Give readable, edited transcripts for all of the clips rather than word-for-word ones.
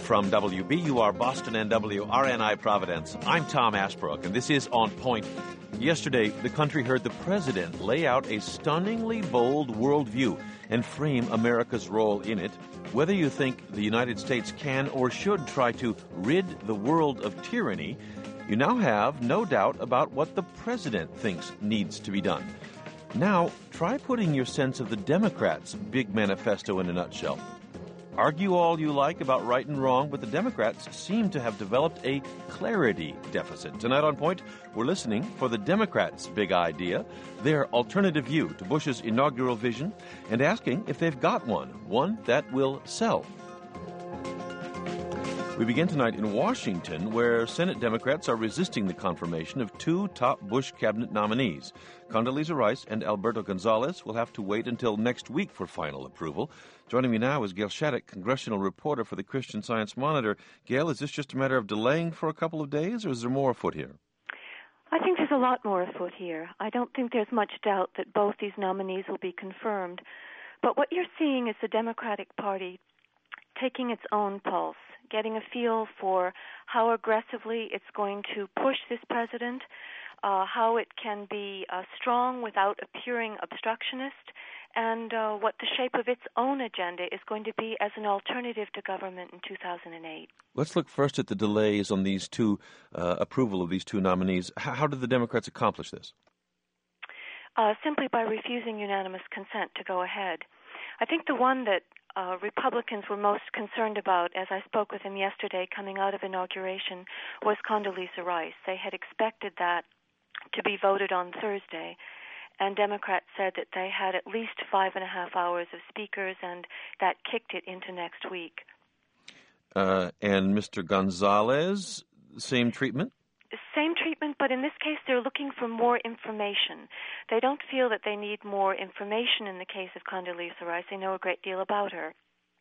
From WBUR Boston and WRNI Providence, I'm Tom Ashbrook, and this is On Point. Yesterday, the country heard the president lay out a stunningly bold worldview and frame America's role in it. Whether you think the United States can or should try to rid the world of tyranny, you now have no doubt about what the president thinks needs to be done. Now, try putting your sense of the Democrats' big manifesto in a nutshell. Argue all you like about right and wrong, but the Democrats seem to have developed a clarity deficit. Tonight on Point, we're listening for the Democrats' big idea, their alternative view to Bush's inaugural vision, and asking if they've got one that will sell. We begin tonight in Washington, where Senate Democrats are resisting the confirmation of two top Bush cabinet nominees. Condoleezza Rice and Alberto Gonzales will have to wait until next week for final approval. Joining me now is Gail Shattuck, congressional reporter for the Christian Science Monitor. Gail, is this just a matter of delaying for a couple of days, or is there more afoot here? I think there's a lot more afoot here. I don't think there's much doubt that both these nominees will be confirmed. But what you're seeing is the Democratic Party taking its own pulse, getting a feel for how aggressively it's going to push this president, how it can be strong without appearing obstructionist, and what the shape of its own agenda is going to be as an alternative to government in 2008. Let's look first at the delays on these two, approval of these two nominees. How did the Democrats accomplish this? Simply by refusing unanimous consent to go ahead. I think the one that Republicans were most concerned about, as I spoke with them yesterday coming out of inauguration, was Condoleezza Rice. They had expected that to be voted on Thursday, and Democrats said that they had at least 5.5 hours of speakers, and that kicked it into next week. And Mr. Gonzales, same treatment? Same treatment, but in this case they're looking for more information. They don't feel that they need more information in the case of Condoleezza Rice. They know a great deal about her.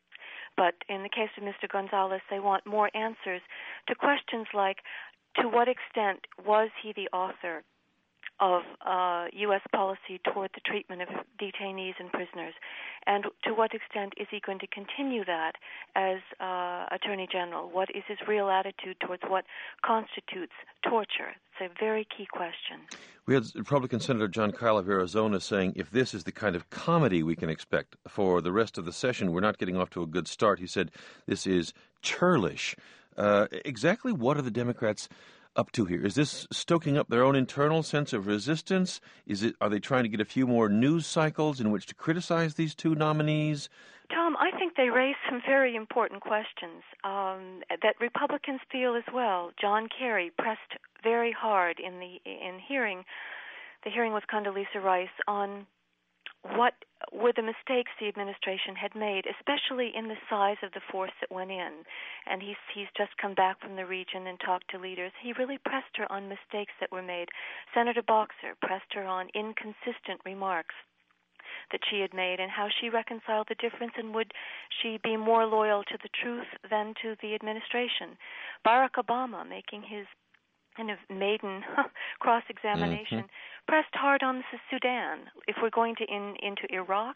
But in the case of Mr. Gonzales, they want more answers to questions like, to what extent was he the author of U.S. policy toward the treatment of detainees and prisoners? And to what extent is he going to continue that as Attorney General? What is his real attitude towards what constitutes torture? It's a very key question. We had Republican Senator Jon Kyl of Arizona saying, if this is the kind of comedy we can expect for the rest of the session, we're not getting off to a good start. He said this is churlish. Exactly what are the Democrats up to here? Is this stoking up their own internal sense of resistance? Are they trying to get a few more news cycles in which to criticize these two nominees? Tom, I think they raise some very important questions that Republicans feel as well. John Kerry pressed very hard in the hearing with Condoleezza Rice on what were the mistakes the administration had made, especially in the size of the force that went in. And he's just come back from the region and talked to leaders. He really pressed her on mistakes that were made. Senator Boxer pressed her on inconsistent remarks that she had made and how she reconciled the difference, and would she be more loyal to the truth than to the administration. Barack Obama, making his kind of maiden cross-examination, pressed hard on the Sudan. If we're going into Iraq,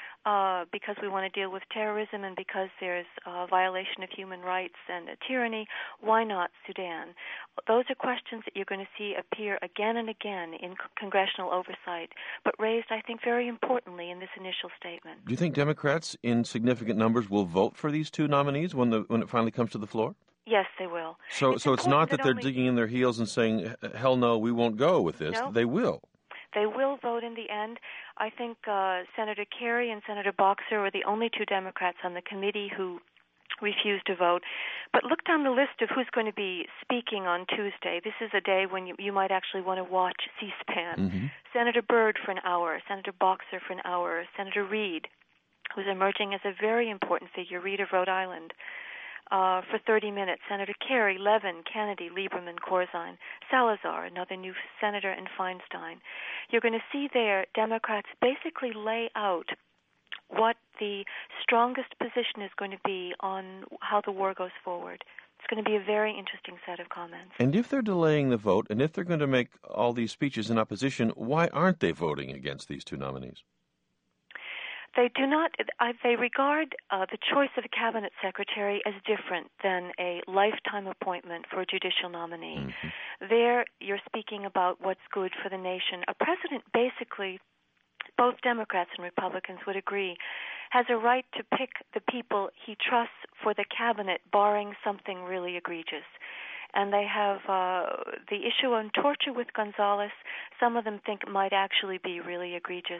because we want to deal with terrorism and because there's a violation of human rights and a tyranny, why not Sudan? Those are questions that you're going to see appear again and again in congressional oversight, but raised, I think, very importantly in this initial statement. Do you think Democrats in significant numbers will vote for these two nominees when it finally comes to the floor? Yes, they will. So it's not that they're digging in their heels and saying, hell no, we won't go with this. No. They will. They will vote in the end. I think Senator Kerry and Senator Boxer were the only two Democrats on the committee who refused to vote. But look down the list of who's going to be speaking on Tuesday. This is a day when you might actually want to watch C-SPAN. Mm-hmm. Senator Byrd for an hour, Senator Boxer for an hour, Senator Reid, who's emerging as a very important figure, Reid of Rhode Island, for 30 minutes. Senator Kerry, Levin, Kennedy, Lieberman, Corzine, Salazar, another new senator, and Feinstein. You're going to see there Democrats basically lay out what the strongest position is going to be on how the war goes forward. It's going to be a very interesting set of comments. And if they're delaying the vote, and if they're going to make all these speeches in opposition, why aren't they voting against these two nominees? They do not. They regard the choice of a cabinet secretary as different than a lifetime appointment for a judicial nominee. Mm-hmm. There, you're speaking about what's good for the nation. A president, basically, both Democrats and Republicans would agree, has a right to pick the people he trusts for the cabinet, barring something really egregious. And they have the issue on torture with Gonzales. Some of them think it might actually be really egregious.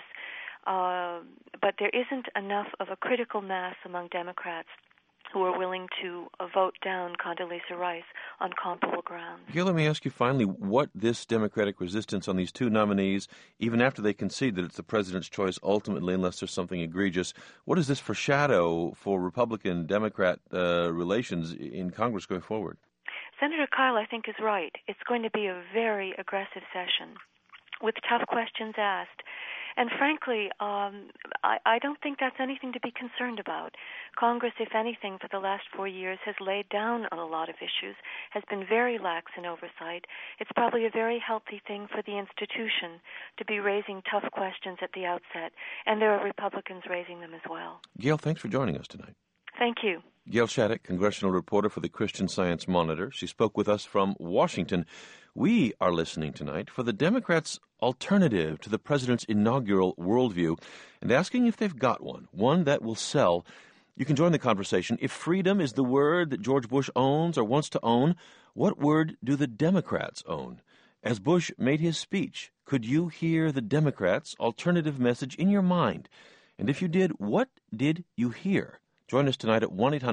But there isn't enough of a critical mass among Democrats who are willing to vote down Condoleezza Rice on comparable grounds. Gail, let me ask you finally what this Democratic resistance on these two nominees, even after they concede that it's the president's choice ultimately, unless there's something egregious, what does this foreshadow for Republican-Democrat relations in Congress going forward? Senator Kyle, I think, is right. It's going to be a very aggressive session with tough questions asked. And frankly, I don't think that's anything to be concerned about. Congress, if anything, for the last 4 years has laid down on a lot of issues, has been very lax in oversight. It's probably a very healthy thing for the institution to be raising tough questions at the outset, and there are Republicans raising them as well. Gail, thanks for joining us tonight. Thank you. Gail Shattuck, congressional reporter for the Christian Science Monitor. She spoke with us from Washington. We are listening tonight for the Democrats' alternative to the president's inaugural worldview and asking if they've got one that will sell. You can join the conversation. If freedom is the word that George Bush owns or wants to own, what word do the Democrats own? As Bush made his speech, could you hear the Democrats' alternative message in your mind? And if you did, what did you hear? Join us tonight at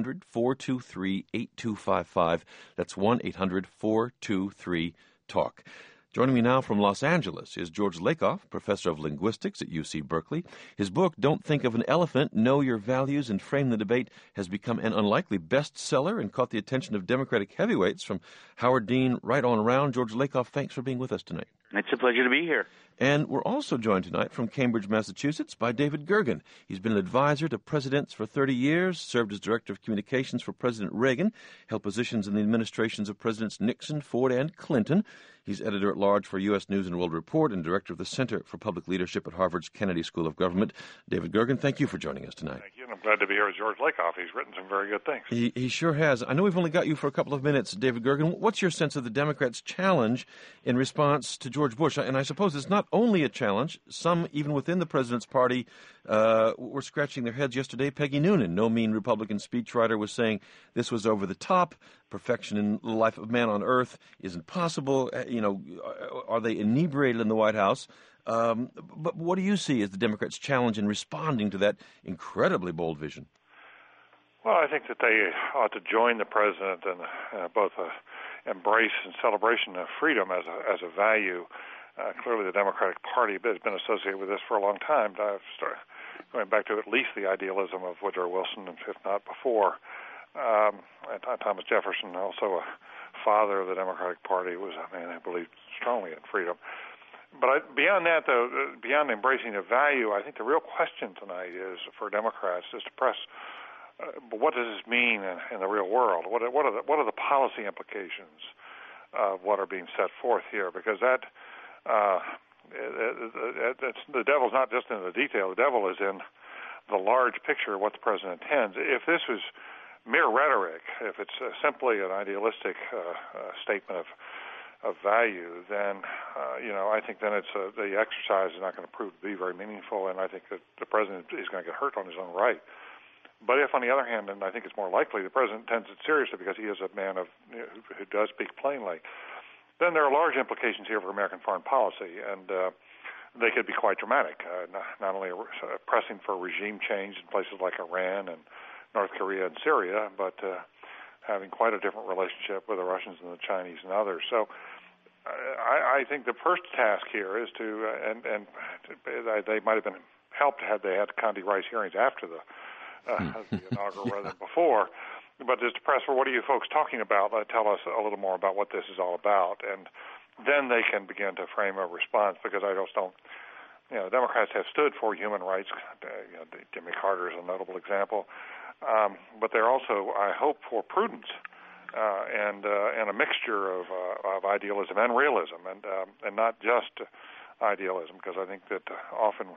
1-800-423-8255. That's 1-800-423-TALK. Joining me now from Los Angeles is George Lakoff, professor of linguistics at UC Berkeley. His book, Don't Think of an Elephant, Know Your Values and Frame the Debate, has become an unlikely bestseller and caught the attention of Democratic heavyweights from Howard Dean right on around. George Lakoff, thanks for being with us tonight. It's a pleasure to be here. And we're also joined tonight from Cambridge, Massachusetts, by David Gergen. He's been an advisor to presidents for 30 years, served as director of communications for President Reagan, held positions in the administrations of Presidents Nixon, Ford, and Clinton. He's editor-at-large for U.S. News and World Report and director of the Center for Public Leadership at Harvard's Kennedy School of Government. David Gergen, thank you for joining us tonight. Thank you, and I'm glad to be here with George Lakoff. He's written some very good things. He sure has. I know we've only got you for a couple of minutes, David Gergen. What's your sense of the Democrats' challenge in response to George Bush? And I suppose it's not only a challenge. Some, even within the president's party, were scratching their heads yesterday. Peggy Noonan, no mean Republican speechwriter, was saying this was over the top. Perfection in the life of man on earth isn't possible. Are they inebriated in the White House? But what do you see as the Democrats' challenge in responding to that incredibly bold vision? Well, I think that they ought to join the president in both embrace and celebration of freedom as a value. Clearly, the Democratic Party has been associated with this for a long time. Going back to at least the idealism of Woodrow Wilson, if not before. Thomas Jefferson, also a father of the Democratic Party, was a man who believed strongly in freedom. But beyond that, though, beyond embracing the value, I think the real question tonight is for Democrats is to press. What does this mean in the real world? What are the policy implications of what are being set forth here? Because the devil's not just in the detail. The devil is in the large picture of what the president intends. If this was mere rhetoric, if it's simply an idealistic statement of value, then I think then the exercise is not going to prove to be very meaningful, and I think that the president is going to get hurt on his own right. But if, on the other hand, and I think it's more likely, the president intends it seriously because he is a man who does speak plainly, then there are large implications here for American foreign policy, and they could be quite dramatic. Not only pressing for regime change in places like Iran and North Korea and Syria, but having quite a different relationship with the Russians and the Chinese and others. So I think the first task here is to, and they might have been helped had they had Condi Rice hearings after the inaugural rather than before, but just to press for what are you folks talking about? Tell us a little more about what this is all about, and then they can begin to frame a response. Because I just don't, the Democrats have stood for human rights. Jimmy Carter is a notable example, but they're also, I hope, for prudence and a mixture of idealism and realism, and not just idealism, because I think that often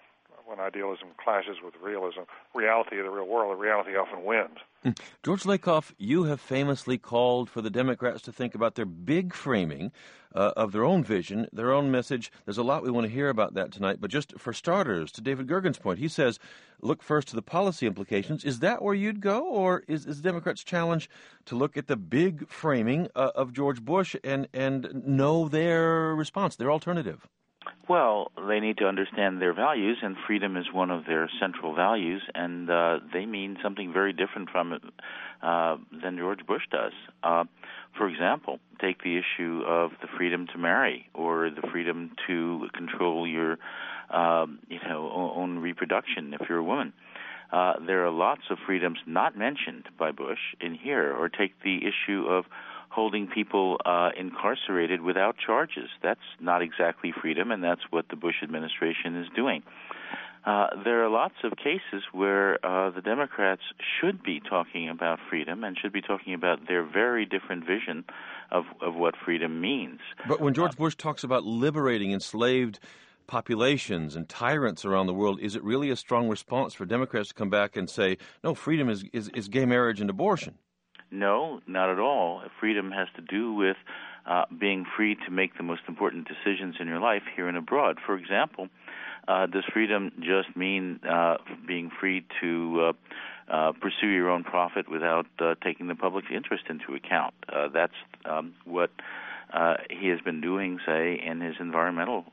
when idealism clashes with reality of the real world, the reality often wins. George Lakoff, you have famously called for the Democrats to think about their big framing of their own vision, their own message. There's a lot we want to hear about that tonight, but just for starters, to David Gergen's point, he says, look first to the policy implications. Is that where you'd go, or is the Democrats' challenge to look at the big framing of George Bush and know their response, their alternative? Well, they need to understand their values, and freedom is one of their central values, and they mean something very different from it than George Bush does. For example, take the issue of the freedom to marry or the freedom to control your, own reproduction if you're a woman. There are lots of freedoms not mentioned by Bush in here. Or take the issue of holding people incarcerated without charges. That's not exactly freedom, and that's what the Bush administration is doing. There are lots of cases where the Democrats should be talking about freedom and should be talking about their very different vision of what freedom means. But when George Bush talks about liberating enslaved populations and tyrants around the world, is it really a strong response for Democrats to come back and say, no, freedom is gay marriage and abortion? No, not at all. Freedom has to do with being free to make the most important decisions in your life here and abroad. For example, does freedom just mean being free to pursue your own profit without taking the public interest into account? That's what he has been doing, say, in his environmental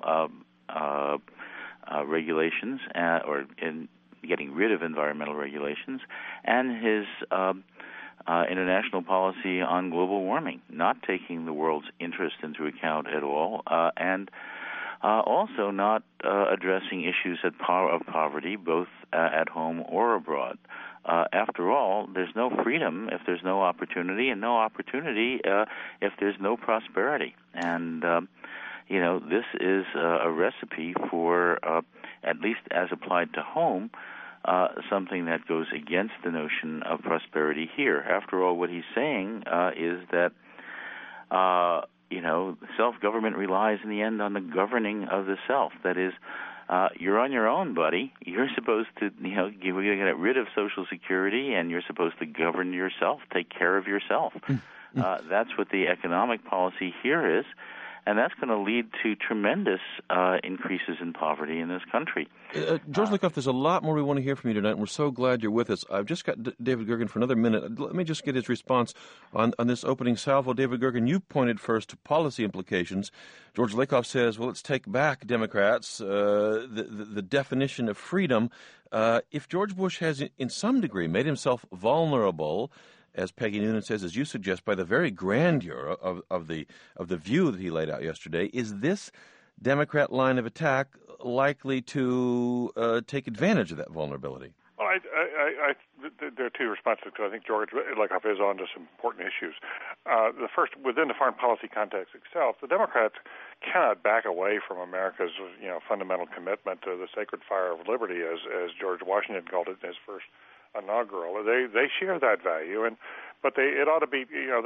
regulations, or in getting rid of environmental regulations, and his international policy on global warming, not taking the world's interest into account at all, and also not addressing issues of poverty, both at home or abroad. After all, there's no freedom if there's no opportunity, and no opportunity if there's no prosperity. And, this is a recipe for, at least as applied to home, something that goes against the notion of prosperity here. After all, what he's saying is that, self-government relies in the end on the governing of the self. That is, you're on your own, buddy. You're supposed to, we're going to get rid of Social Security, and you're supposed to govern yourself, take care of yourself. That's what the economic policy here is. And that's going to lead to tremendous increases in poverty in this country. George Lakoff, there's a lot more we want to hear from you tonight, and we're so glad you're with us. I've just got David Gergen for another minute. Let me just get his response on this opening salvo. David Gergen, you pointed first to policy implications. George Lakoff says, well, let's take back, Democrats, the definition of freedom. If George Bush has, in some degree, made himself vulnerable, as Peggy Noonan says, as you suggest, by the very grandeur of the view that he laid out yesterday, is this Democrat line of attack likely to take advantage of that vulnerability? Well, there are two responses, because I think George Lakoff is on to some important issues. The first, within the foreign policy context itself, the Democrats cannot back away from America's fundamental commitment to the sacred fire of liberty, as George Washington called it in his first inaugural. They share that value, but it ought to be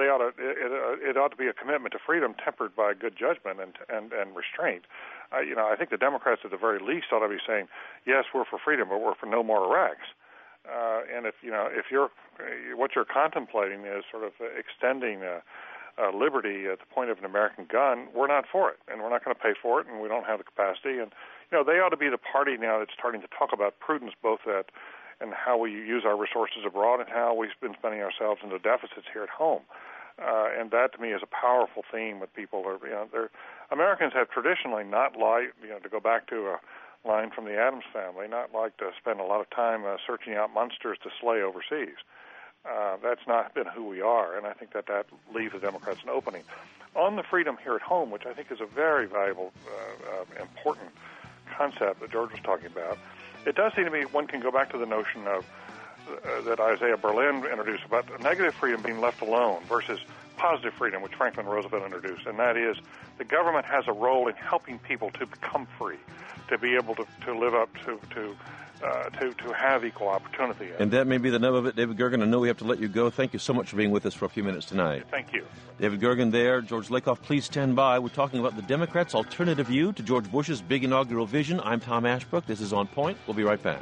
it ought to be a commitment to freedom tempered by good judgment and restraint. I think the Democrats at the very least ought to be saying, yes, we're for freedom, but we're for no more Iraqs. And if you're what you're contemplating is sort of extending liberty at the point of an American gun, we're not for it, and we're not going to pay for it, and we don't have the capacity. And they ought to be the party now that's starting to talk about prudence, both at and how we use our resources abroad and how we've been spending ourselves into deficits here at home. And that, to me, is a powerful theme that people are, Americans have traditionally not liked, to go back to a line from the Addams Family, not liked to spend a lot of time searching out monsters to slay overseas. That's not been who we are, and I think that leaves the Democrats an opening. On the freedom here at home, which I think is a very valuable, important concept that George was talking about, it does seem to me one can go back to the notion of that Isaiah Berlin introduced about negative freedom being left alone versus positive freedom, which Franklin Roosevelt introduced, and that is the government has a role in helping people to become free, to be able to live up to to have equal opportunity. And that may be the nub of it. David Gergen, I know we have to let you go. Thank you so much for being with us for a few minutes tonight. Thank you. David Gergen there. George Lakoff, please stand by. We're talking about the Democrats' alternative view to George Bush's big inaugural vision. I'm Tom Ashbrook. This is On Point. We'll be right back.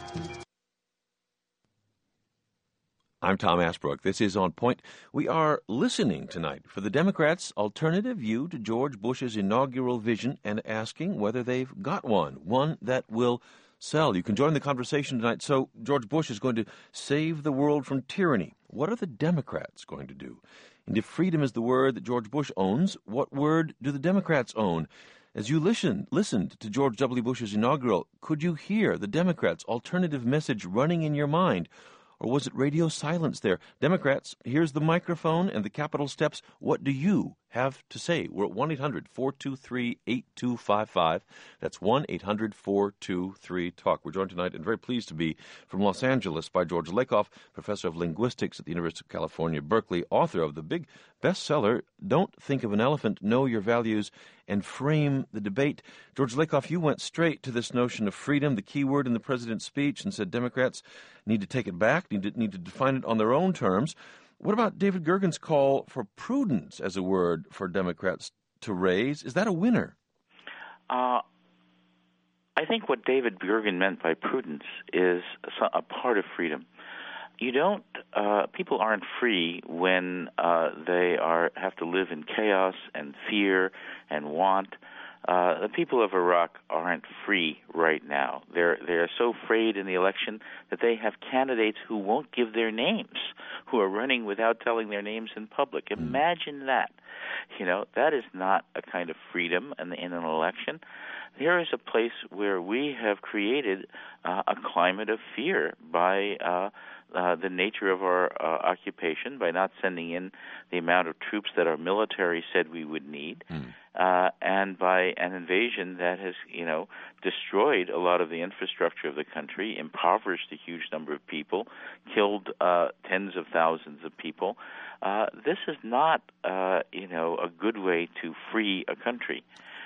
I'm Tom Ashbrook. This is On Point. We are listening tonight for the Democrats' alternative view to George Bush's inaugural vision and asking whether they've got one that will sell. You can join the conversation tonight. So George Bush is going to save the world from tyranny. What are the Democrats going to do? And if freedom is the word that George Bush owns, what word do the Democrats own? As you listened to George W. Bush's inaugural, could you hear the Democrats' alternative message running in your mind? Or was it radio silence there? Democrats, here's the microphone and the Capitol steps. What do you have to say? We're at 1-800-423-8255. That's 1-800-423-TALK. We're joined tonight and very pleased to be from Los Angeles by George Lakoff, professor of linguistics at the University of California, Berkeley, author of the big bestseller, Don't Think of an Elephant, Know Your Values, and Frame the Debate. George Lakoff, you went straight to this notion of freedom, the key word in the president's speech, and said Democrats need to take it back, need to define it on their own terms. What about David Gergen's call for prudence as a word for Democrats to raise? Is that a winner? I think what David Gergen meant by prudence is a part of freedom. You don't. People aren't free when they have to live in chaos and fear and want. The people of Iraq aren't free right now. They're so afraid in the election that they have candidates who won't give their names, who are running without telling their names in public. Imagine that. That is not a kind of freedom in an election. Here is a place where we have created a climate of fear by the nature of our occupation, by not sending in the amount of troops that our military said we would need, and by an invasion that has, destroyed a lot of the infrastructure of the country, impoverished a huge number of people, killed tens of thousands of people. This is not, a good way to free a country.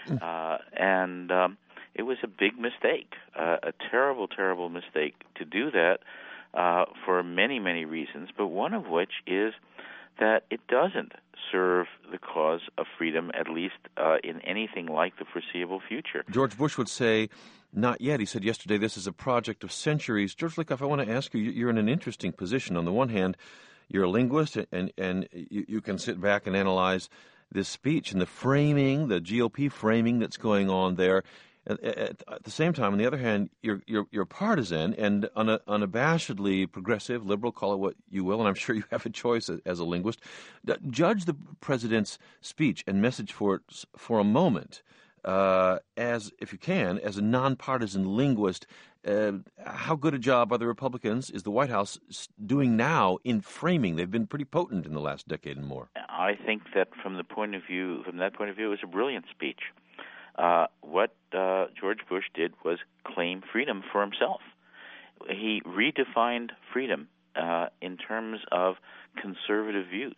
And it was a big mistake, a terrible, terrible mistake to do that for many, many reasons, but one of which is that it doesn't serve the cause of freedom, at least in anything like the foreseeable future. George Bush would say, not yet. He said yesterday, this is a project of centuries. George Lakoff, I want to ask you, you're in an interesting position. On the one hand, you're a linguist, and you can sit back and analyze this speech and the framing, the GOP framing that's going on there. At the same time, on the other hand, you're partisan and unabashedly progressive, liberal, call it what you will, and I'm sure you have a choice as a linguist. Judge the president's speech and message for a moment, as, if you can, as a nonpartisan linguist. How good a job are the Republicans, is the White House doing now in framing? They've been pretty potent in the last decade and more. I think that from that point of view, it was a brilliant speech. What George Bush did was claim freedom for himself. He redefined freedom in terms of conservative views,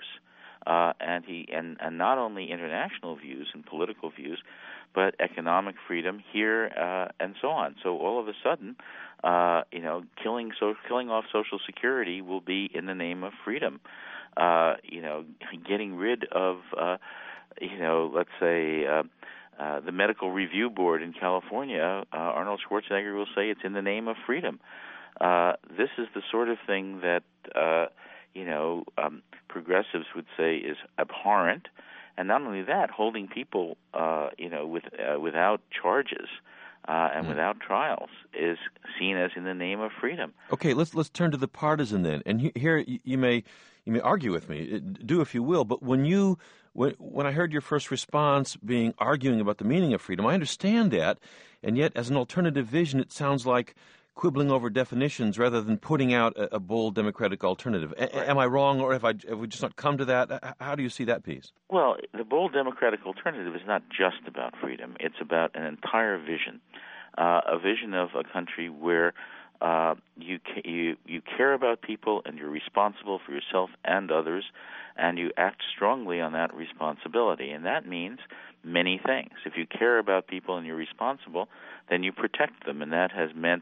and not only international views and political views, but economic freedom here and so on. So all of a sudden, killing off Social Security will be in the name of freedom. Getting rid of, let's say, the Medical Review Board in California, Arnold Schwarzenegger will say it's in the name of freedom. This is the sort of thing that, progressives would say is abhorrent. And not only that, holding people, without charges and without trials is seen as in the name of freedom. Okay, let's turn to the partisan then. And here you may argue with me, do if you will. But when I heard your first response arguing about the meaning of freedom, I understand that, and yet as an alternative vision, it sounds like quibbling over definitions rather than putting out a bold democratic alternative. Right. Am I wrong, or have we just not come to that? How do you see that piece? Well, the bold democratic alternative is not just about freedom. It's about an entire vision, a vision of a country where you care about people and you're responsible for yourself and others, and you act strongly on that responsibility. And that means many things. If you care about people and you're responsible, then you protect them, and that has meant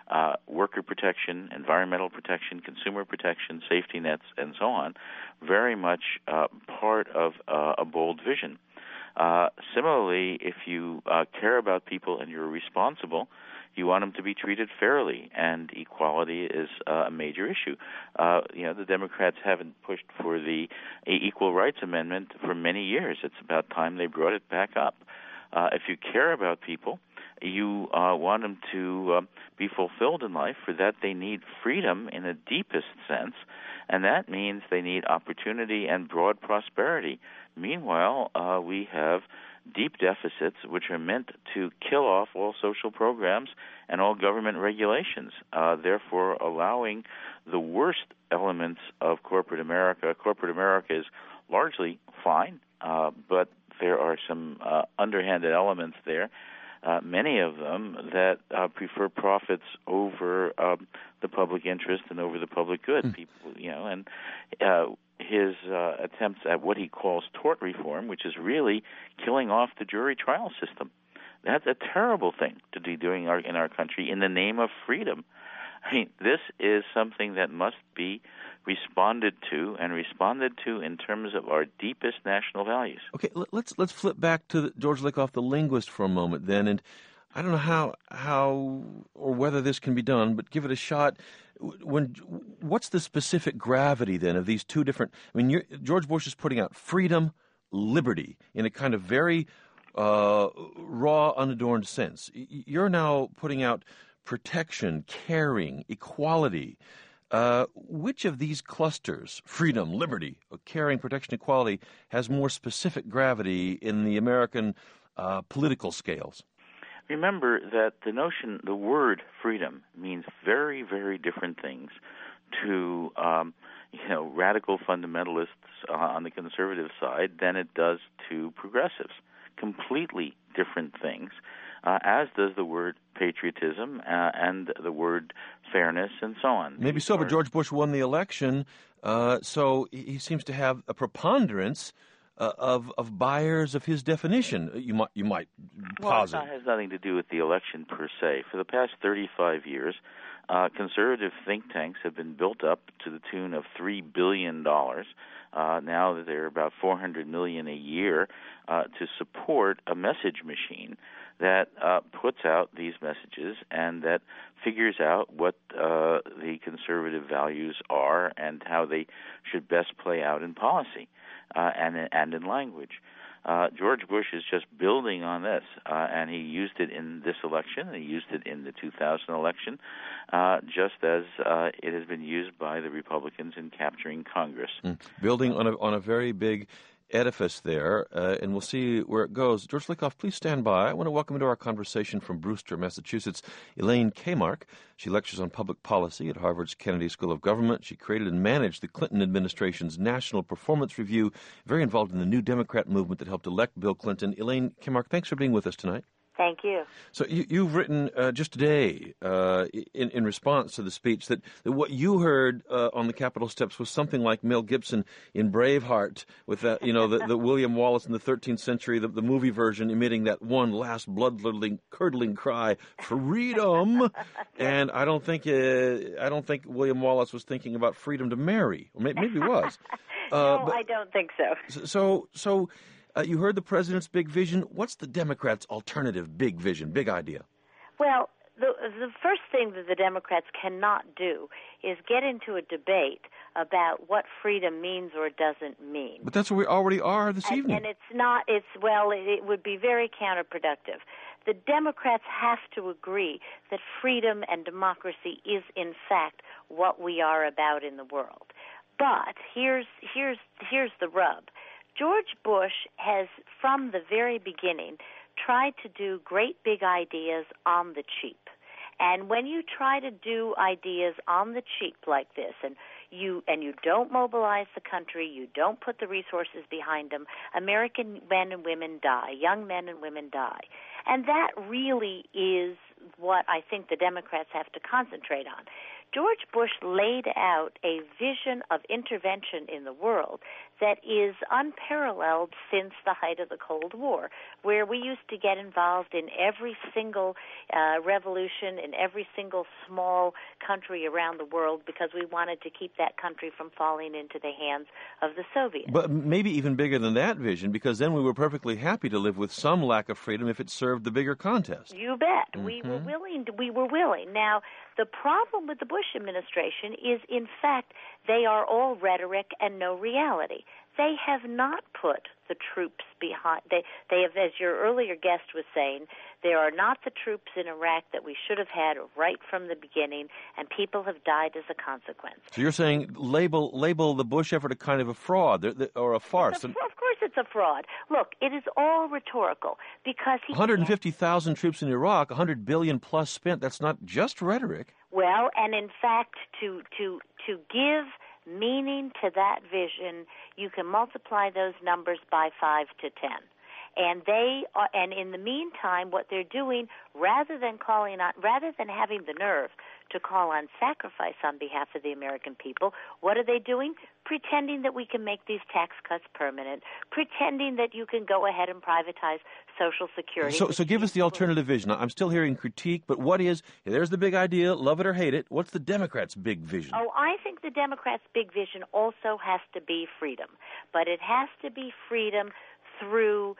worker protection, environmental protection, consumer protection, safety nets, and so on, very much part of a bold vision. Similarly, if you care about people and you're responsible, you want them to be treated fairly, and equality is a major issue. The Democrats haven't pushed for the Equal Rights Amendment for many years. It's about time they brought it back up. If you care about people, you want them to be fulfilled in life. For that, they need freedom in the deepest sense, and that means they need opportunity and broad prosperity. Meanwhile, we have deep deficits which are meant to kill off all social programs and all government regulations, therefore allowing the worst elements of corporate America. Corporate America is largely fine, but there are some underhanded elements there, many of them that prefer profits over the public interest and over the public good. People, and his attempts at what he calls tort reform, which is really killing off the jury trial system. That's a terrible thing to be doing in our country in the name of freedom. I mean, this is something that must be responded to in terms of our deepest national values. Okay, let's flip back to George Lakoff, the linguist, for a moment then, and I don't know how or whether this can be done, but give it a shot. What's the specific gravity then of these two different? I mean, George Bush is putting out freedom, liberty in a kind of very raw, unadorned sense. You're now putting out protection, caring, equality. Which of these clusters, freedom, liberty, caring, protection, equality, has more specific gravity in the American political scales? Remember that the word freedom means very, very different things to radical fundamentalists on the conservative side than it does to progressives. Completely different things, as does the word patriotism and the word fairness and so on. Maybe so, but George Bush won the election, so he seems to have a preponderance of buyers of his definition. You might posit. Well, it has nothing to do with the election per se. For the past 35 years, conservative think tanks have been built up to the tune of $3 billion. Now they're about $400 million a year to support a message machine that puts out these messages and that figures out what the conservative values are and how they should best play out in policy and in language. George Bush is just building on this, and he used it in this election, and he used it in the 2000 election, just as it has been used by the Republicans in capturing Congress. Building on a very big edifice there, and we'll see where it goes. George Lakoff, please stand by. I want to welcome into our conversation from Brewster, Massachusetts, Elaine Kamarck. She lectures on public policy at Harvard's Kennedy School of Government. She created and managed the Clinton administration's National Performance Review, very involved in the New Democrat movement that helped elect Bill Clinton. Elaine Kamarck, thanks for being with us tonight. Thank you. So you've written just today in response to the speech that what you heard on the Capitol steps was something like Mel Gibson in Braveheart with that, the William Wallace in the 13th century, the movie version emitting that one last blood-curdling cry, freedom. And I don't think William Wallace was thinking about freedom to marry, or maybe he was. No, I don't think so. So. You heard the president's big vision. What's the Democrats' alternative big vision, big idea? Well, the first thing that the Democrats cannot do is get into a debate about what freedom means or doesn't mean. But that's where we already are this evening. And it would be very counterproductive. The Democrats have to agree that freedom and democracy is, in fact, what we are about in the world. But here's the rub. George Bush has, from the very beginning, tried to do great big ideas on the cheap. And when you try to do ideas on the cheap like this, and you don't mobilize the country, you don't put the resources behind them, American men and women die, young men and women die. And that really is what I think the Democrats have to concentrate on. George Bush laid out a vision of intervention in the world that is unparalleled since the height of the Cold War, where we used to get involved in every single revolution in every single small country around the world because we wanted to keep that country from falling into the hands of the Soviets. But maybe even bigger than that vision, because then we were perfectly happy to live with some lack of freedom if it served the bigger contest. You bet. We were willing. Now, the problem with the Bush administration is, in fact, they are all rhetoric and no reality. They have not put the troops behind. They have, as your earlier guest was saying, there are not the troops in Iraq that we should have had right from the beginning, and people have died as a consequence. So you're saying label the Bush effort a kind of a fraud or a farce. Of course it's a fraud. Look, it is all rhetorical because 150,000 troops in Iraq, $100 billion plus spent. That's not just rhetoric. Well, and in fact, to give meaning to that vision, you can multiply those numbers by 5 to 10. And and in the meantime, what they're doing, rather than having the nerve to call on sacrifice on behalf of the American people, what are they doing? Pretending that we can make these tax cuts permanent, pretending that you can go ahead and privatize Social Security. So give us the alternative vision. I'm still hearing critique, but what is, there's the big idea, love it or hate it, what's the Democrats' big vision? Oh, I think the Democrats' big vision also has to be freedom, but it has to be freedom through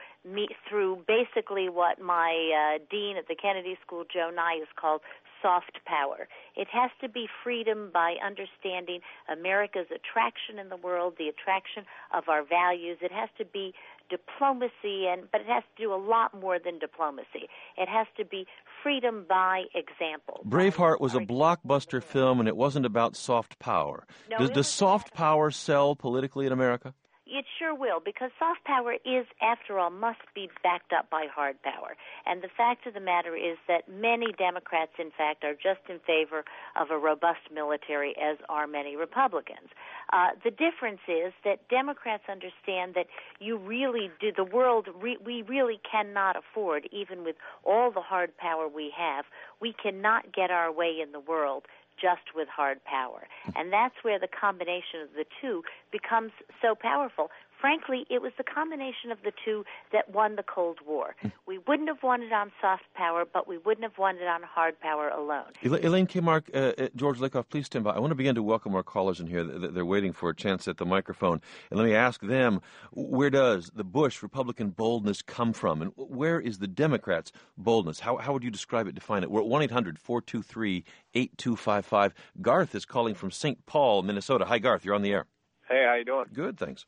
basically what my dean at the Kennedy School, Joe Nye, has called soft power. It has to be freedom by understanding America's attraction in the world, the attraction of our values. It has to be diplomacy, but it has to do a lot more than diplomacy. It has to be freedom by example. Braveheart was a blockbuster film, and it wasn't about soft power. No, does soft power sell politically in America? It sure will, because soft power is, after all, must be backed up by hard power. And the fact of the matter is that many Democrats, in fact, are just in favor of a robust military, as are many Republicans. The difference is that Democrats understand that you really do, the world, we really cannot afford, even with all the hard power we have, we cannot get our way in the world just with hard power. And that's where the combination of the two becomes so powerful. Frankly, it was the combination of the two that won the Cold War. We wouldn't have won it on soft power, but we wouldn't have won it on hard power alone. Elaine Kamarck, George Lakoff, please stand by. I want to begin to welcome our callers in here. They're waiting for a chance at the microphone. And let me ask them, where does the Bush Republican boldness come from? And where is the Democrats' boldness? How would you describe it, define it? We're at 1-800-423-8255. Garth is calling from St. Paul, Minnesota. Hi, Garth. You're on the air. Hey, how you doing? Good, thanks.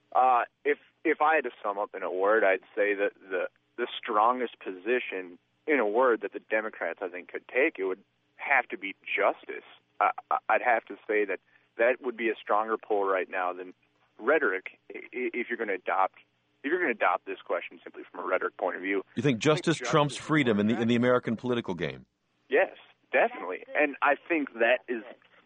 If I had to sum up in a word, I'd say that the strongest position in a word that the Democrats, I think, could take, it would have to be justice. I'd have to say that would be a stronger pull right now than rhetoric. If you're going to adopt this question simply from a rhetoric point of view, you think justice trumps freedom in the American political game? Yes, definitely, and I think that is,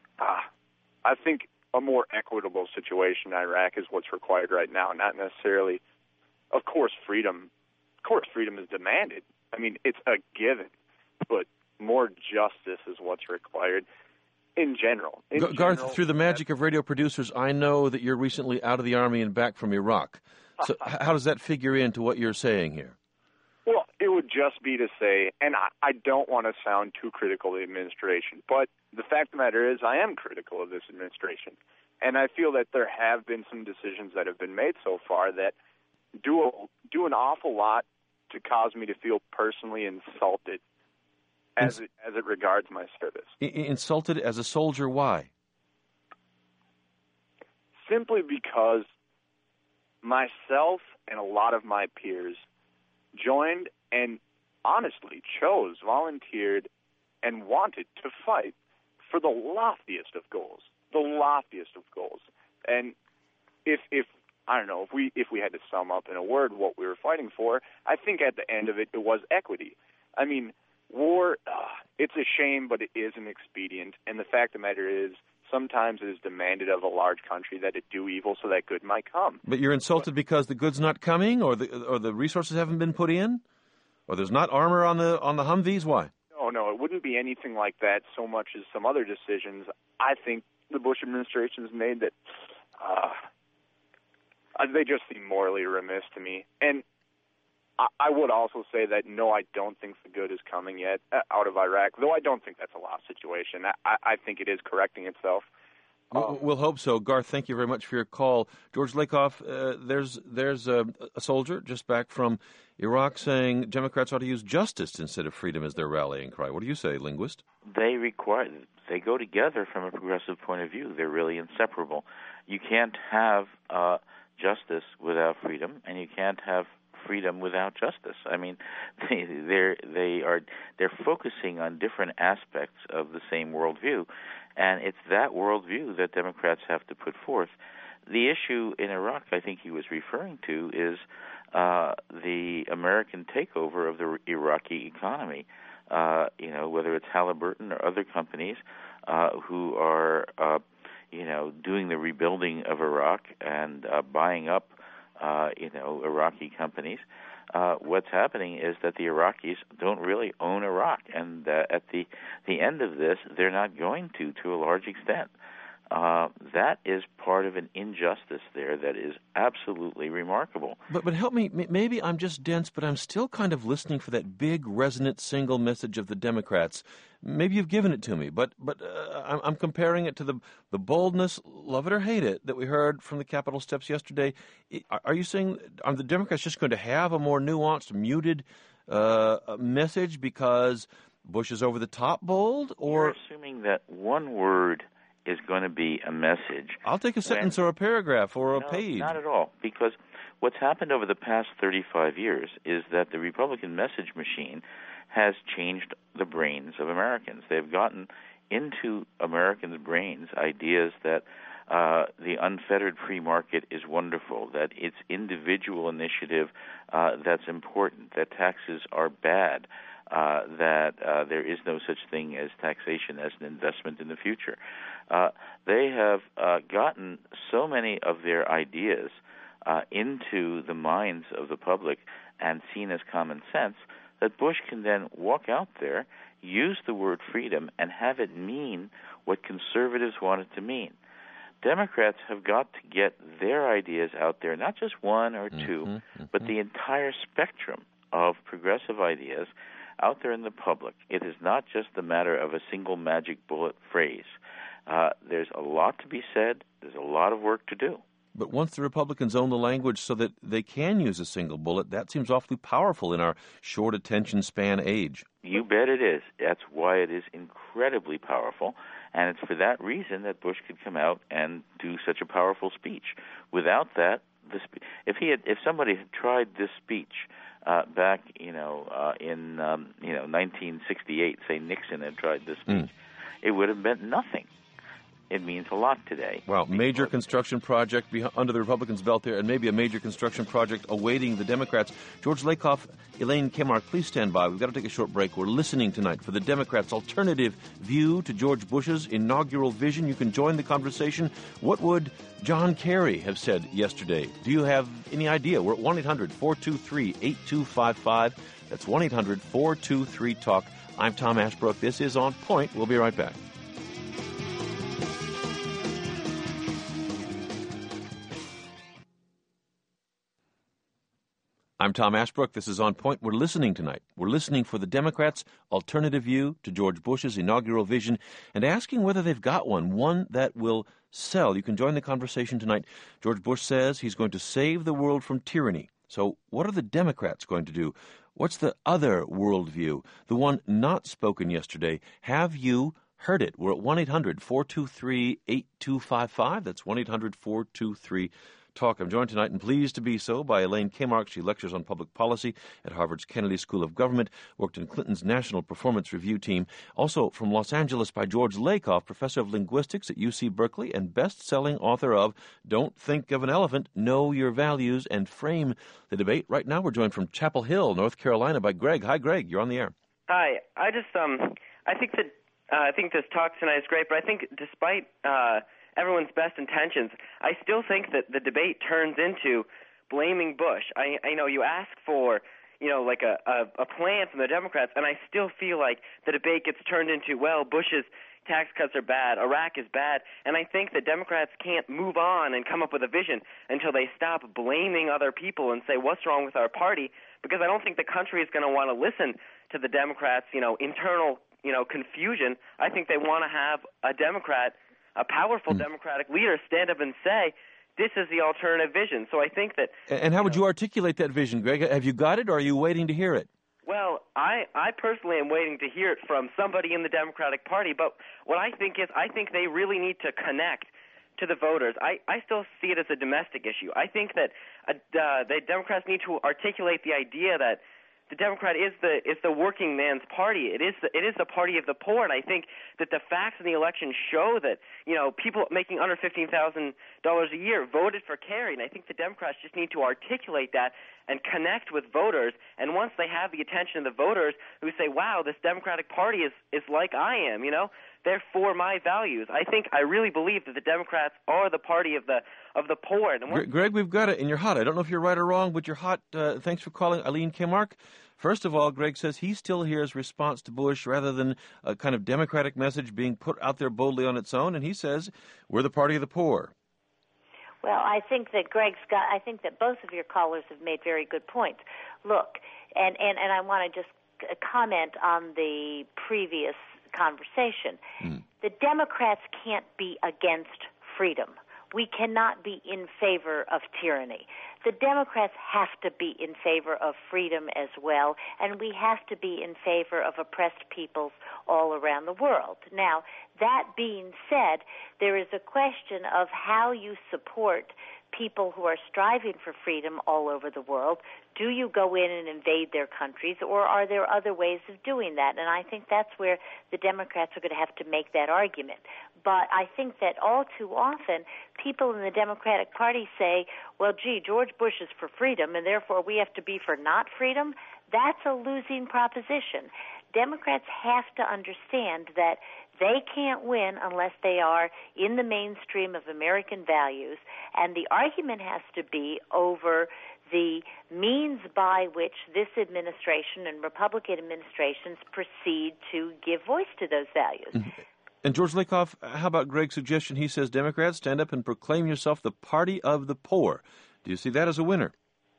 I think a more equitable situation in Iraq is what's required right now, not necessarily, of course, freedom. Of course, freedom is demanded. I mean, it's a given, but more justice is what's required in general. Garth, through the magic of radio producers, I know that you're recently out of the Army and back from Iraq. So how does that figure into what you're saying here? Well, it would just be to say, and I don't want to sound too critical of the administration, but the fact of the matter is I am critical of this administration. And I feel that there have been some decisions that have been made so far that do an awful lot to cause me to feel personally insulted as it regards my service. Insulted as a soldier, why? Simply because myself and a lot of my peers joined and honestly volunteered, and wanted to fight for the loftiest of goals. And if we had to sum up in a word what we were fighting for, I think at the end of it was equity. I mean, war, it's a shame, but it is an expedient. And the fact of the matter is, sometimes it is demanded of a large country that it do evil so that good might come. But you're insulted because the good's not coming, or the resources haven't been put in, or there's not armor on the Humvees. Why? it wouldn't be anything like that so much as some other decisions I think the Bush administration has made that they just seem morally remiss to me. And I would also say that, no, I don't think the good is coming yet out of Iraq, though I don't think that's a lost situation. I think it is correcting itself. We'll hope so. Garth, thank you very much for your call. George Lakoff, there's a soldier just back from Iraq saying Democrats ought to use justice instead of freedom as their rallying cry. What do you say, linguist? They go together from a progressive point of view. They're really inseparable. You can't have justice without freedom, and you can't have freedom without justice. I mean, they're focusing on different aspects of the same worldview, and it's that worldview that Democrats have to put forth. The issue in Iraq, I think he was referring to, is the American takeover of the Iraqi economy. Whether it's Halliburton or other companies who are, doing the rebuilding of Iraq and buying up Iraqi companies. What's happening is that the Iraqis don't really own Iraq, and at the end of this, they're not going to a large extent. That is part of an injustice there that is absolutely remarkable. But help me, maybe I'm just dense, but I'm still kind of listening for that big, resonant, single message of the Democrats. Maybe you've given it to me, but I'm comparing it to the boldness, love it or hate it, that we heard from the Capitol steps yesterday. Are you saying, are the Democrats just going to have a more nuanced, muted message because Bush is over the top bold? Or you're assuming that one word is going to be a message. I'll take a sentence or a paragraph or a page. Not at all, because what's happened over the past 35 years is that the Republican message machine has changed the brains of Americans. They've gotten into Americans' brains ideas that the unfettered free market is wonderful, that it's individual initiative that's important, that taxes are bad, that there is no such thing as taxation as an investment in the future. They have gotten so many of their ideas into the minds of the public and seen as common sense that Bush can then walk out there, use the word freedom, and have it mean what conservatives want it to mean. Democrats have got to get their ideas out there, not just one or two, but the entire spectrum of progressive ideas out there in the public. It is not just a matter of a single magic bullet phrase. There's a lot to be said. There's a lot of work to do. But once the Republicans own the language so that they can use a single bullet, that seems awfully powerful in our short attention span age. You bet it is. That's why it is incredibly powerful, and it's for that reason that Bush could come out and do such a powerful speech. Without that, if somebody had tried this speech back, in 1968, say Nixon had tried this speech, it would have meant nothing. It means a lot today. Wow, major construction project under the Republicans' belt there, and maybe a major construction project awaiting the Democrats. George Lakoff, Elaine Kamarck, please stand by. We've got to take a short break. We're listening tonight for the Democrats' alternative view to George Bush's inaugural vision. You can join the conversation. What would John Kerry have said yesterday? Do you have any idea? We're at 1-800-423-8255. That's 1-800-423-TALK. I'm Tom Ashbrook. This is On Point. We'll be right back. I'm Tom Ashbrook. This is On Point. We're listening tonight. We're listening for the Democrats' alternative view to George Bush's inaugural vision and asking whether they've got one that will sell. You can join the conversation tonight. George Bush says he's going to save the world from tyranny. So what are the Democrats going to do? What's the other worldview, the one not spoken yesterday? Have you heard it? We're at 1-800-423-8255. That's 1-800-423-TALK. I'm joined tonight and pleased to be so by Elaine Kamarck. She lectures on public policy at Harvard's Kennedy School of Government, worked in Clinton's National Performance Review team. Also from Los Angeles by George Lakoff, professor of linguistics at UC Berkeley and best-selling author of Don't Think of an Elephant, Know Your Values, and Frame the Debate. Right now we're joined from Chapel Hill, North Carolina by Greg. Hi, Greg. You're on the air. Hi. I think this talk tonight is great, but I think despite everyone's best intentions, I still think that the debate turns into blaming Bush. I know you ask for, like a plan from the Democrats, and I still feel like the debate gets turned into, well, Bush's tax cuts are bad, Iraq is bad, and I think that Democrats can't move on and come up with a vision until they stop blaming other people and say, what's wrong with our party? Because I don't think the country is going to want to listen to the Democrats, internal, confusion. I think they want to have a Democrat, a powerful Democratic leader stand up and say, this is the alternative vision. So I think that... And how would you articulate that vision, Greg? Have you got it, or are you waiting to hear it? Well, I personally am waiting to hear it from somebody in the Democratic Party, but what I think they really need to connect to the voters. I still see it as a domestic issue. I think that the Democrats need to articulate the idea that the Democrat is the working man's party. It is the party of the poor, and I think that the facts in the election show that people making under $15,000 a year voted for Kerry, and I think the Democrats just need to articulate that and connect with voters. And once they have the attention of the voters who say, "Wow, this Democratic Party is like I am," they're for my values. I really believe that the Democrats are the party of the poor. And Greg, we've got it, and you're hot. I don't know if you're right or wrong, but you're hot. Thanks for calling, Eileen Kimmark. First of all, Greg says he still hears response to Bush rather than a kind of Democratic message being put out there boldly on its own, and he says we're the party of the poor. Well, I think that I think that both of your callers have made very good points. Look, and I want to just comment on the previous conversation. The Democrats can't be against freedom. We cannot be in favor of tyranny. The Democrats have to be in favor of freedom as well, and we have to be in favor of oppressed peoples all around the world. Now, that being said, there is a question of how you support people who are striving for freedom all over the world. Do you go in and invade their countries, or are there other ways of doing that? And I think that's where the Democrats are going to have to make that argument. But I think that all too often, people in the Democratic Party say, well, gee, George Bush is for freedom, and therefore we have to be for not freedom. That's a losing proposition. Democrats have to understand that they can't win unless they are in the mainstream of American values, and the argument has to be over the means by which this administration and Republican administrations proceed to give voice to those values. And George Lakoff, how about Greg's suggestion? He says, Democrats, stand up and proclaim yourself the party of the poor. Do you see that as a winner?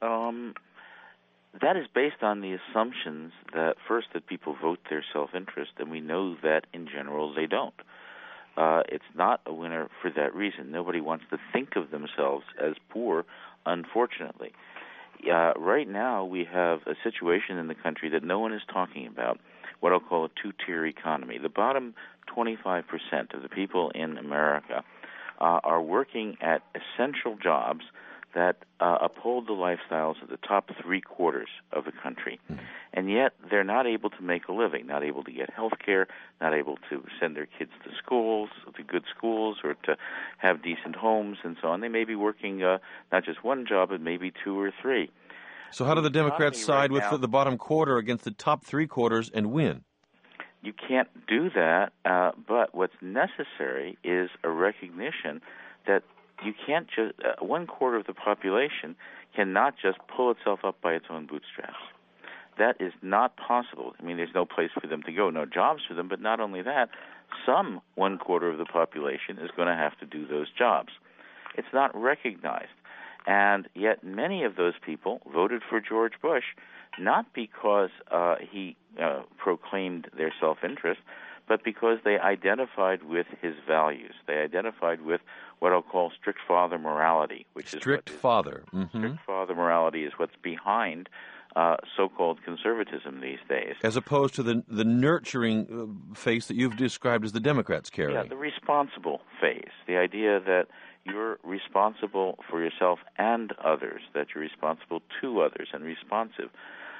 That is based on the assumptions that, first, that people vote their self-interest, and we know that, in general, they don't. It's not a winner for that reason. Nobody wants to think of themselves as poor, unfortunately. Right now, we have a situation in the country that no one is talking about, what I'll call a two-tier economy. The bottom 25% of the people in America are working at essential jobs that uphold the lifestyles of the top three-quarters of the country. And yet they're not able to make a living, not able to get health care, not able to send their kids to schools, to good schools, or to have decent homes and so on. They may be working not just one job, but maybe two or three. So how do the Democrats side with the bottom quarter against the top three-quarters and win? You can't do that, but what's necessary is a recognition that you can't just one quarter of the population cannot just pull itself up by its own bootstraps. That is not possible. I mean, there's no place for them to go, no jobs for them, but not only that, some one quarter of the population is going to have to do those jobs. It's not recognized. And yet many of those people voted for George Bush not because he proclaimed their self-interest, but because they identified with his values. They identified with what I'll call strict father morality, which is strict father morality is what's behind so-called conservatism these days, as opposed to the nurturing face that you've described as the Democrats carry. Yeah, the responsible phase, the idea that you're responsible for yourself and others, that you're responsible to others and responsive.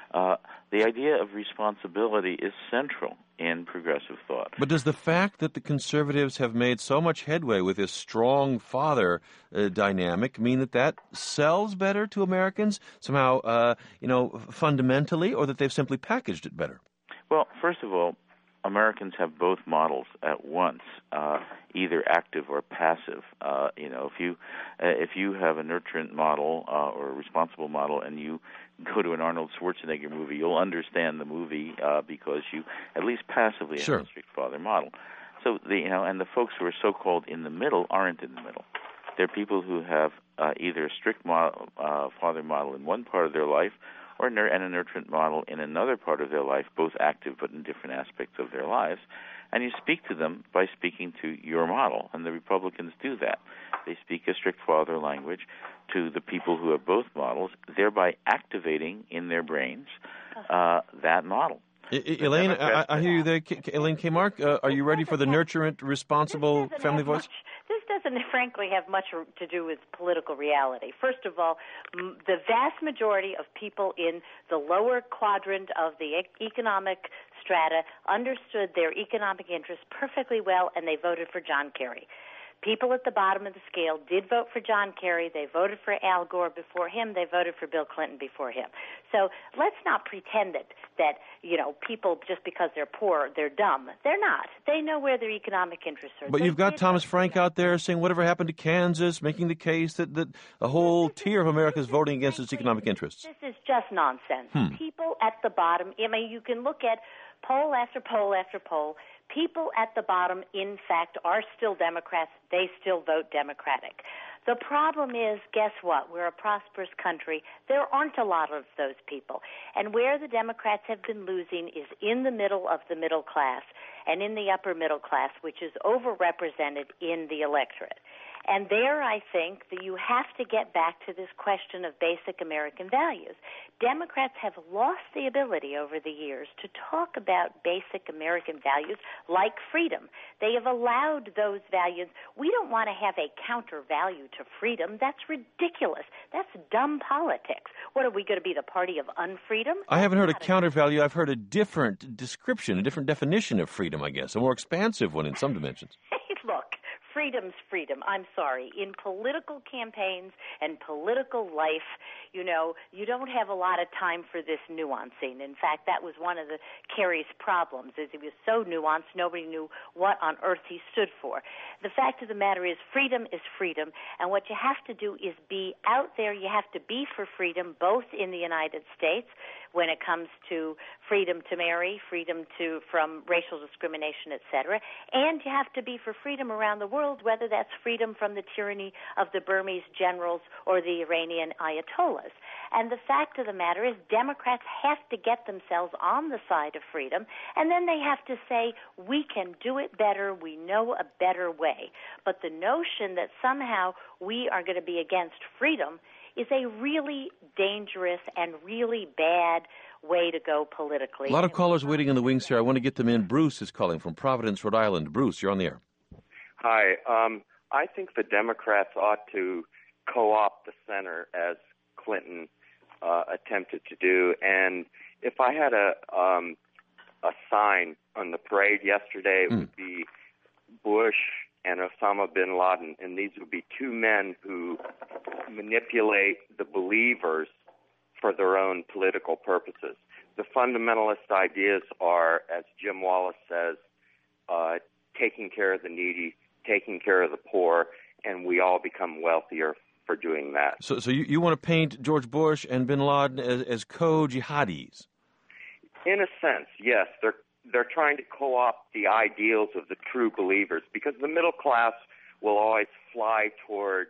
The idea of responsibility is central in progressive thought. But does the fact that the conservatives have made so much headway with this strong father dynamic mean that sells better to Americans somehow, fundamentally, or that they've simply packaged it better? Well, first of all, Americans have both models at once, either active or passive. If you have a nurturant model or a responsible model, and you go to an Arnold Schwarzenegger movie, you'll understand the movie because you at least passively have a strict father model. So and the folks who are so-called in the middle aren't in the middle. They're people who have either a strict father model in one part of their life, and a nurturant model in another part of their life, both active but in different aspects of their lives. And you speak to them by speaking to your model, and the Republicans do that. They speak a strict father language to the people who have both models, thereby activating in their brains that model. Elaine, I hear you there. Elaine K. Mark, are you ready for the nurturant, responsible family voice? This doesn't, frankly, have much to do with political reality. First of all, the vast majority of people in the lower quadrant of the economic strata understood their economic interests perfectly well, and they voted for John Kerry. People at the bottom of the scale did vote for John Kerry. They voted for Al Gore before him. They voted for Bill Clinton before him. So let's not pretend that people, just because they're poor, they're dumb. They're not. They know where their economic interests are. But you've got Thomas Frank out there saying whatever happened to Kansas, making the case that a whole tier of America is voting against its economic interests. This is just nonsense. People at the bottom, you can look at poll after poll after poll. People at the bottom, in fact, are still Democrats. They still vote Democratic. The problem is, guess what? We're a prosperous country. There aren't a lot of those people. And where the Democrats have been losing is in the middle of the middle class and in the upper middle class, which is overrepresented in the electorate. And there, I think that you have to get back to this question of basic American values. Democrats have lost the ability over the years to talk about basic American values like freedom. They have allowed those values. We don't want to have a counter value to freedom. That's ridiculous. That's dumb politics. What, are we going to be the party of unfreedom? I haven't heard a counter value. I've heard a different description, a different definition of freedom, I guess, a more expansive one in some dimensions. Look, freedom's freedom. I'm sorry. In political campaigns and political life, you don't have a lot of time for this nuancing. In fact, that was one of Kerry's problems, is he was so nuanced, nobody knew what on earth he stood for. The fact of the matter is freedom, and what you have to do is be out there. You have to be for freedom, both in the United States, when it comes to freedom to marry, freedom from racial discrimination, etc., and you have to be for freedom around the world, whether that's freedom from the tyranny of the Burmese generals or the Iranian ayatollahs. And the fact of the matter is Democrats have to get themselves on the side of freedom, and then they have to say, we can do it better, we know a better way. But the notion that somehow we are going to be against freedom is a really dangerous and really bad way to go politically. A lot of callers waiting in the wings here. I want to get them in. Bruce is calling from Providence, Rhode Island. Bruce, you're on the air. Hi. I think the Democrats ought to co-opt the center, as Clinton attempted to do. And if I had a sign on the parade yesterday, it would be Bush and Osama bin Laden, and these would be two men who manipulate the believers for their own political purposes. The fundamentalist ideas are, as Jim Wallace says, taking care of the needy, taking care of the poor, and we all become wealthier for doing that. So you want to paint George Bush and bin Laden as co-jihadis? In a sense, yes. They're trying to co-opt the ideals of the true believers, because the middle class will always fly toward,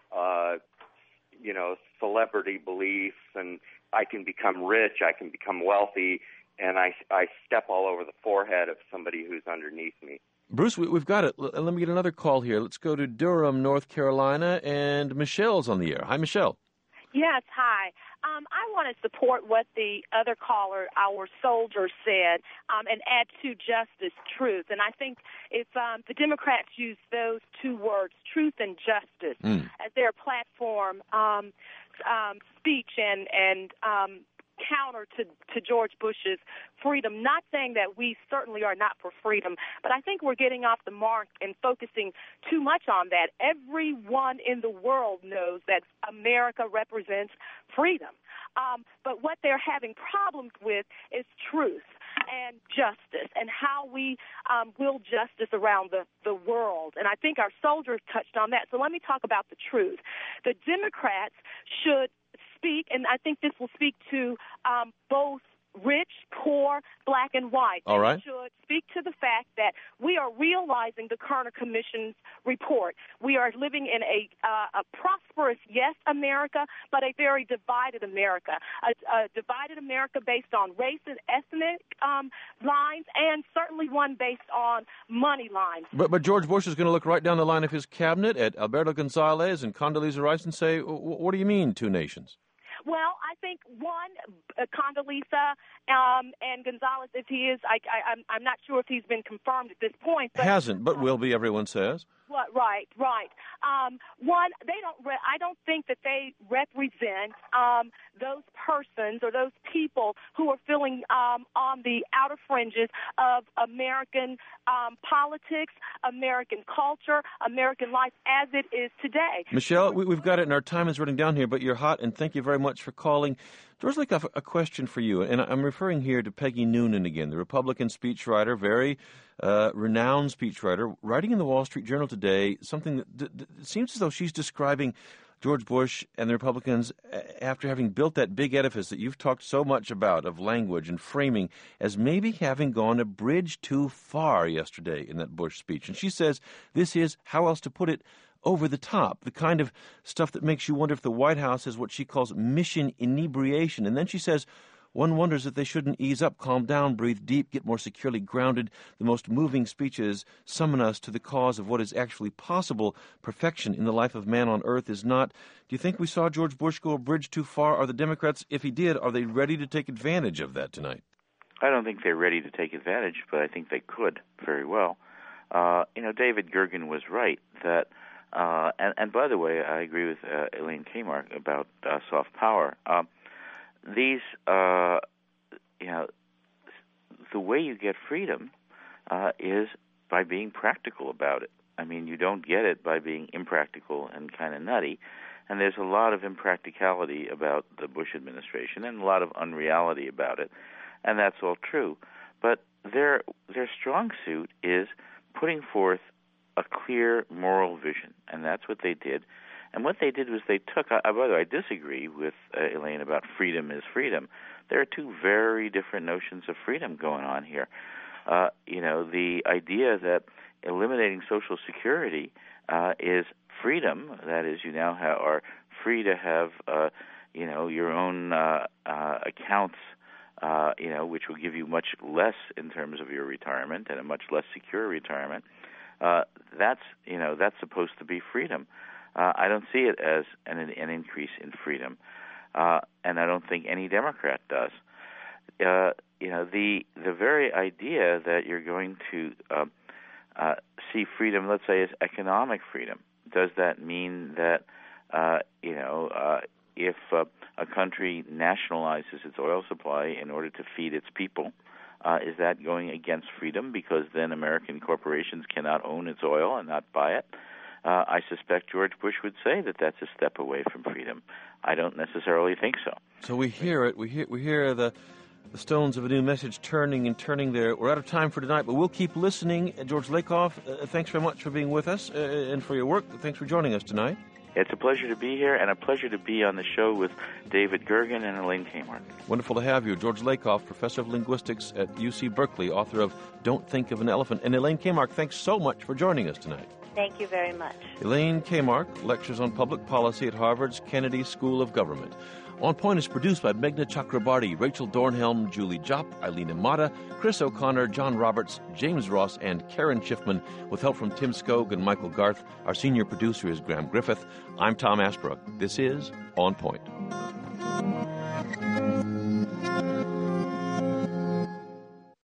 celebrity beliefs, and I can become rich, I can become wealthy, and I step all over the forehead of somebody who's underneath me. Bruce, we've got it. Let me get another call here. Let's go to Durham, North Carolina, and Michelle's on the air. Hi, Michelle. Yes, hi. I want to support what the other caller, our soldier, said, and add to justice, truth. And I think if the Democrats use those two words, truth and justice, as their platform speech and counter to George Bush's freedom. Not saying that we certainly are not for freedom, but I think we're getting off the mark and focusing too much on that. Everyone in the world knows that America represents freedom. But what they're having problems with is truth and justice and how we will justice around the world. And I think our soldiers touched on that. So let me talk about the truth. The Democrats should speak, and I think this will speak to both rich, poor, black, and white. All right. They should speak to the fact that we are realizing the Kerner Commission's report. We are living in a prosperous, yes, America, but a very divided America. A divided America based on race and ethnic lines, and certainly one based on money lines. But George Bush is going to look right down the line of his cabinet at Alberto Gonzales and Condoleezza Rice and say, what do you mean, two nations? Well, I think one, Condoleezza and Gonzales, if he is, I'm not sure if he's been confirmed at this point. But, hasn't, but will be, everyone says. Right. One, I don't think that they represent those persons or those people who are feeling on the outer fringes of American politics, American culture, American life as it is today. Michelle, we've got it, and our time is running down here, but you're hot, and thank you very much for calling. George Lakoff, a question for you, and I'm referring here to Peggy Noonan again, the Republican speechwriter, very renowned speechwriter, writing in the Wall Street Journal today something that seems as though she's describing George Bush and the Republicans, after having built that big edifice that you've talked so much about of language and framing, as maybe having gone a bridge too far yesterday in that Bush speech. And she says this is, how else to put it, over the top, the kind of stuff that makes you wonder if the White House has what she calls mission inebriation. And then she says, one wonders if they shouldn't ease up, calm down, breathe deep, get more securely grounded. The most moving speeches summon us to the cause of what is actually possible. Perfection in the life of man on earth is not. Do you think we saw George Bush go a bridge too far? Are the Democrats, if he did, are they ready to take advantage of that tonight? I don't think they're ready to take advantage, but I think they could very well. David Gergen was right that, and by the way, I agree with Elaine Kamarck about soft power. The way you get freedom is by being practical about it. I mean, you don't get it by being impractical and kind of nutty. And there's a lot of impracticality about the Bush administration and a lot of unreality about it. And that's all true. But their strong suit is putting forth a clear moral vision, and that's what they did. And what they did was they took, by the way, I disagree with Elaine about freedom is freedom. There are two very different notions of freedom going on here. The idea that eliminating Social Security is freedom, that is, you now are free to have, your own accounts, which will give you much less in terms of your retirement and a much less secure retirement. That's supposed to be freedom. I don't see it as an increase in freedom, and I don't think any Democrat does. The very idea that you're going to see freedom, let's say, as economic freedom, does that mean that if a country nationalizes its oil supply in order to feed its people, is that going against freedom because then American corporations cannot own its oil and not buy it? I suspect George Bush would say that that's a step away from freedom. I don't necessarily think so. So we hear it. We hear the stones of a new message turning there. We're out of time for tonight, but we'll keep listening. George Lakoff, thanks very much for being with us and for your work. Thanks for joining us tonight. It's a pleasure to be here and a pleasure to be on the show with David Gergen and Elaine Kamarck. Wonderful to have you. George Lakoff, professor of linguistics at UC Berkeley, author of Don't Think of an Elephant. And Elaine Kamarck, thanks so much for joining us tonight. Thank you very much. Elaine Kamarck lectures on public policy at Harvard's Kennedy School of Government. On Point is produced by Meghna Chakrabarty, Rachel Dornhelm, Julie Jopp, Eileen Imada, Chris O'Connor, John Roberts, James Ross, and Karen Schiffman, with help from Tim Skog and Michael Garth. Our senior producer is Graham Griffith. I'm Tom Asbrook. This is On Point.